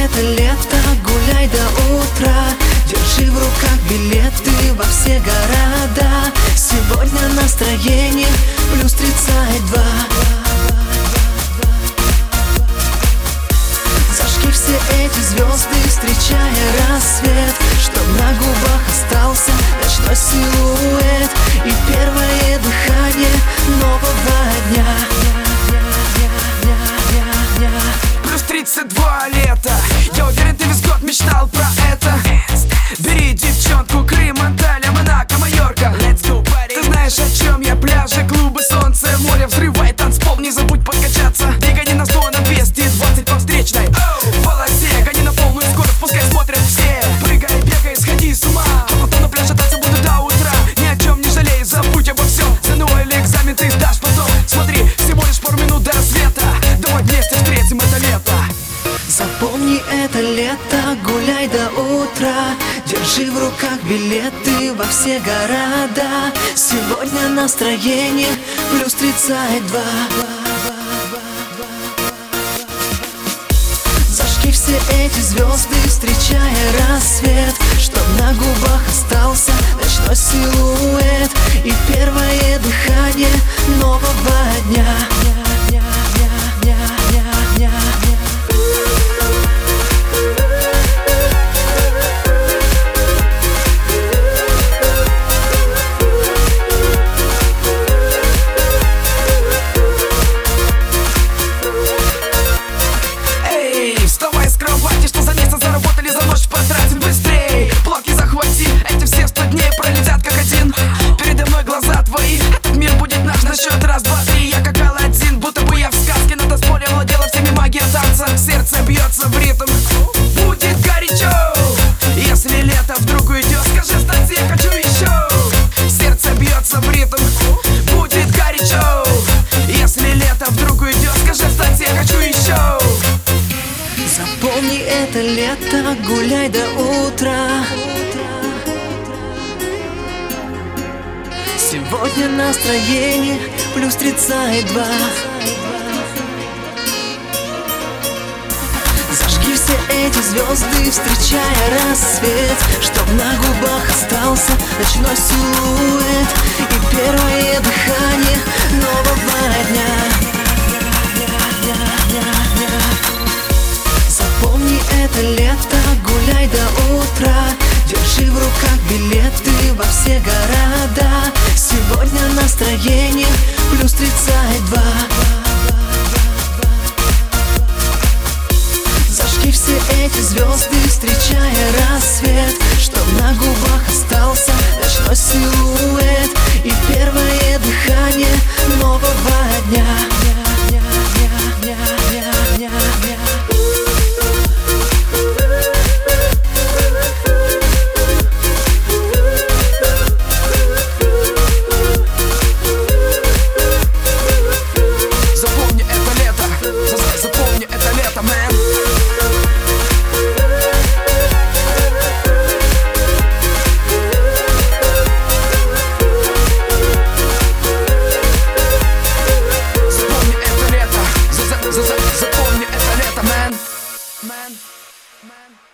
это лето, гуляй до утра. Держи в руках билеты во все города. Сегодня настроение плюс 32. Зажги все эти звезды, встречая рассвет, чтоб на губах остался ночной силуэт и первое дыхание нового дня. Плюс 32 лета. Я уверен, ты весь год мечтал про это. Бери девчонку, Крым, Анталия, Монако, Майорка. Let's go, party. Ты знаешь, о чем я? Пляжи, клубы, солнце, море, взрывай танцпол. Не забудь подкачаться. Ты гони на 100, на 220 по встречной полосе. Гони на полную скорость, пускай смотрят все. Прыгай, бегай, сходи с ума. А потом на пляже танцы будут до утра. Ни о чем не жалей, забудь обо всем. ЗНО или экзамен ты сдашь потом. Смотри, всего лишь пару минут до рассвета. Давай вместе встретим это лето. Запомни это лето, гуляй до утра. Держи в руках билеты во все города. Сегодня настроение плюс 32. Зажги все эти звезды, встречая рассвет, чтоб на губах остался ночной силуэт и первое дыхание нового дня. Вставай с кровати, что за месяц заработали, за ночь потратим быстрей. Блоки захвати, эти все 100 дней пролетят как один. Передо мной глаза твои, этот мир будет наш на счет раз, два, три. Я как Аладдин, будто бы я в сказке. На танцполе владела всеми магия танца. Сердце бьется в ритм, будет горячо. Если лето вдруг уйдет, скажи в танце, я хочу еще. Сердце бьется в ритм, будет горячо. Если лето вдруг уйдет, скажи в танце, я хочу еще. Запомни это лето, гуляй до утра. Сегодня настроение плюс 32. Зажги все эти звезды, встречая рассвет, чтоб на губах остался ночной силуэт и первое дыхание нового дня. Запомни это лето, гуляй до утра. Держи в руках билеты во все города. Сегодня настроение плюс 32. Зажги все эти звезды, встречая рассвет, чтоб на губах остался ночной силуэт и первое дыхание нового дня. Запомни это лето, man. Запомни это лето, запомни это лето, man.